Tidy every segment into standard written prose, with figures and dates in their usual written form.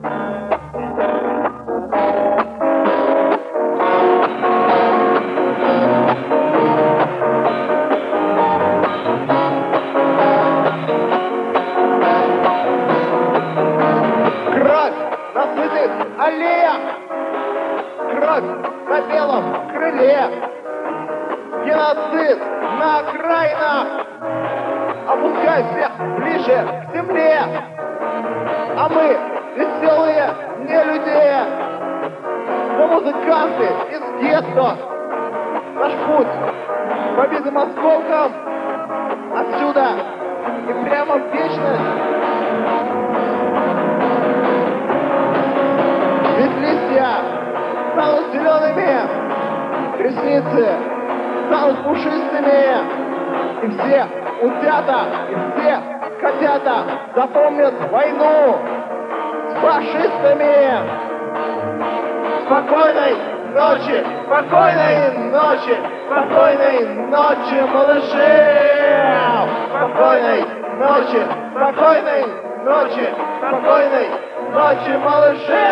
Кровь на сытых аллеях, кровь на белом крыле, геноцид на окраинах. Опускай всех ближе к земле, а мы веселые не люди, но музыканты из гетто. Наш путь побитым осколком отсюда и прямо в вечность. Ведь листья станут зелеными, ресницы станут пушистыми, и все утята, и все котята запомнят войну с фашистами. Спокойной ночи, спокойной ночи, спокойной ночи, малыши! Спокойной ночи, спокойной ночи, спокойной ночи, малыши!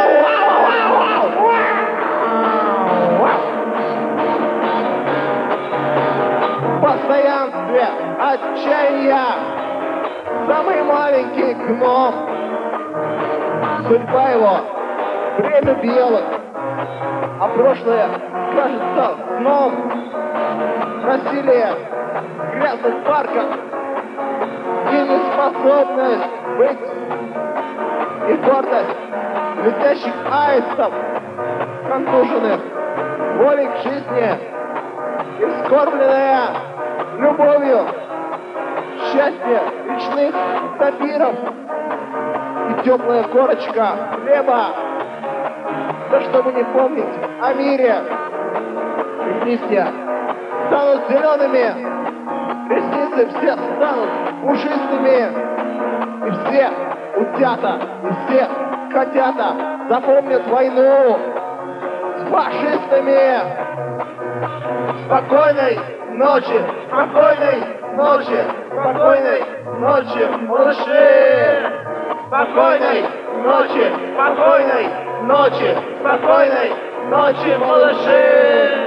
В постоянстве отчаяния самый маленький гном. Судьба его — время белых, а прошлое кажется сном. Насилие в грязных парках и неспособность быть, и гордость летящих аистов, контуженных волей к жизни и вскормленная любовью счастье речных тапиров и теплая корочка хлеба. Да чтобы не помнить о мире. И листья станут зелеными, ресницы все станут пушистыми, и все утята, и все котята запомнят войну с фашистами. Спокойной ночи, спокойной ночи, спокойной ночи, малыши! Спокойной ночи, спокойной ночи, спокойной ночи, малыши!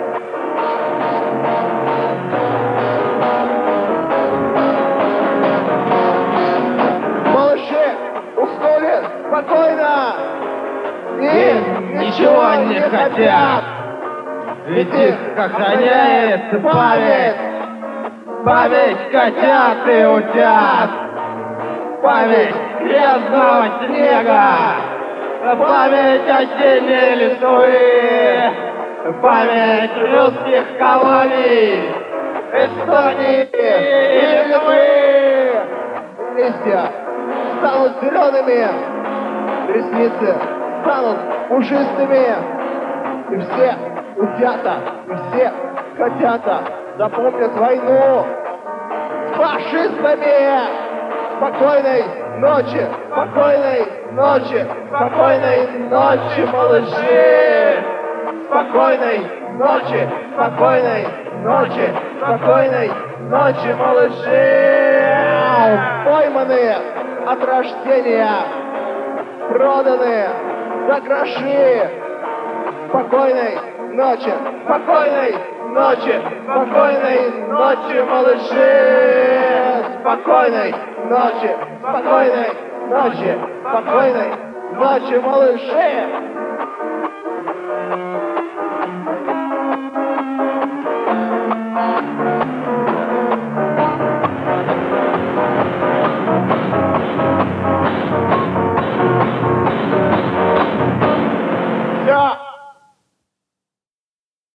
Малыши уснули спокойно и ничего не хотят, ведь их охраняет память, память котят и утят, память грязного снега, память осенней листвы, память русских колоний, Эстонии и Литвы. Листья станут зелеными, ресницы станут пушистыми, и все утята, и все котята запомнят войну с фашистами. Спокойной ночи, спокойной ночи, спокойной ночи, малыши! Спокойной ночи, спокойной ночи, спокойной ночи, малыши! Пойманные от рождения, проданные за гроши. Спокойной ночи, спокойной ночи, спокойной ночи, малыши! Спокойной ночи, спокойной ночи, спокойной ночи, малыши!